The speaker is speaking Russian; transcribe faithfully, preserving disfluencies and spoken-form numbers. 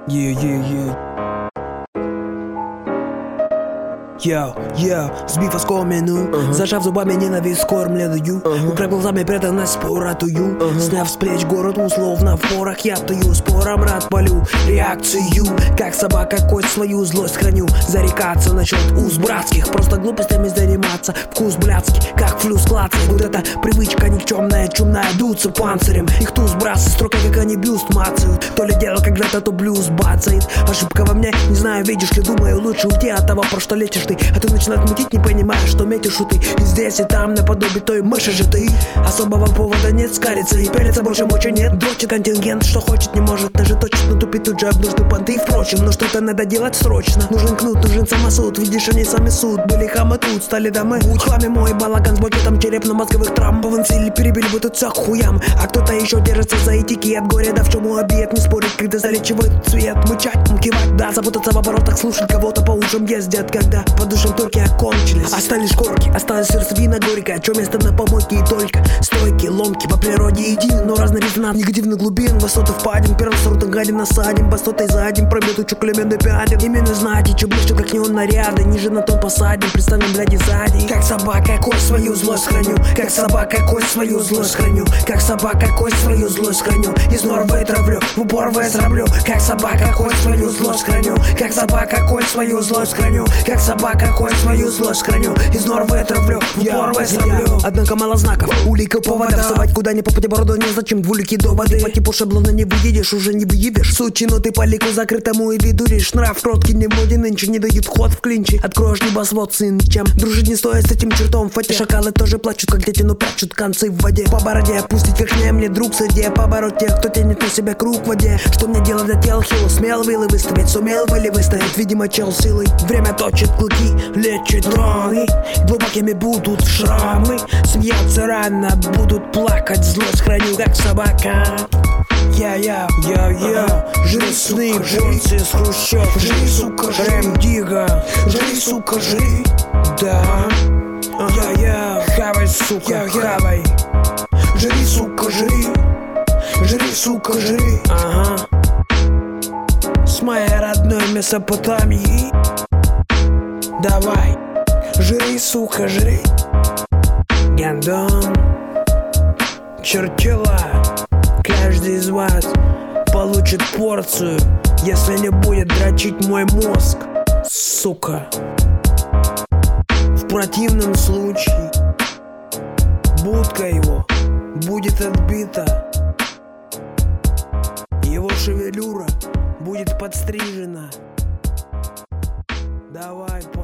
Yeah, yeah, yeah. Йоу, йоу, збив оскомину, uh-huh. Зажав зубами ненависть скормленную, uh-huh. Украв глазами преданность поратую, uh-huh. Сняв с плеч город условно в порах, я тую спором рад полю реакцию, как собака кость свою злость храню. Зарекаться насчет уз братских, просто глупостями заниматься. Вкус блядский, как флюс клацает. Вот эта привычка никчемная, чумная, дуться панцирем. Их туз братцы, строка как они бюст мацают. То ли дело когда-то, то блюз бацает. Ошибка во мне, не знаю, видишь ли, думаю, лучше уйти от того, про что лечишь ты. А ты начинаешь мутить, не понимаешь, что метишь ты. И здесь, и там, наподобие той мыши же ты. Особого повода нет, скалится и пелится, больше мочи нет. Дрочит контингент, что хочет, не может. Даже точно тупит, тут же обнужды понты. Впрочем, но что-то надо делать срочно. Нужен кнут, нужен самосуд. Видишь, они сами суд. Были хамы тут, стали дамы. В хламе мой балаган с букетом черепно-мозговых травм. Повынцили, перебили бы тут все к хуям. А кто-то еще держится за этикет. Горе, да в чем обед, не спорит, когда залечивает цвет. Мычать, кивать, да, запутаться в оборотах. Слушать кого-то по ушам ездят, когда по душам турки окончились. Остались корки, осталась сердцевина горькая. Чё место на помойке и только стойки, ломки по природе едины, но разный резонанс негативных глубин. Высоты впадем, первым сортом гадим насадим. Басотой задим, пробьет чуклеменный пятен. Именно знаете, чё ближе, как неон наряды. Ниже на том посадим, представим, бляди, сзади. Как собака кость свою злость храню. Как собака кость свою злость храню. Как собака кость свою злость храню. Из нор вытравлю, в упор высраблю. Как собака кость свою злость храню. Как собака кость свою злость храню. Как собака кость свою злость храню. Из нор вытравлю, в упор высраблю. Однако мало знаков, улика повода. Вставать куда ни попади бороду, незачем двулики доводы. По типу шаблона не выедешь, уже не выявишь. Сучину ты по лику закрытому и видуришь. Нрав кроткий не в моде нынче, не дают ход в клинче. Откроешь небосвод сын, чем дружить не стоит с этим чертом в фате. Шакалы тоже плачут, как дети, но прячут концы в воде. По бороде опустить верхнее мне друг саде. Побороть тех, кто тянет на себя круг в воде. Что мне делать для тел хило? Смел вилы выставить, сумел были выставить. Видимо, чел силой. Время точит клыки, лечит раны. Глубокими будут шрамы. Смеяться рано, будут плакать. Злость храню, как собака. Я-я, я-я. Жри, сны, порции с хрущев. Жри, сука, рэм, дига. Жри, сука, жри. Да. Я-я. Хавай, сука, хавай. Жри, сука, жри. Жри, сука, жри. Ага. С моей родной Месопотамии. Давай. Жри, сука, жри. Гандон. Чертила. Каждый из вас получит порцию, если не будет дрочить мой мозг, сука. В противном случае будка его будет отбита, его шевелюра будет подстрижена. Давай,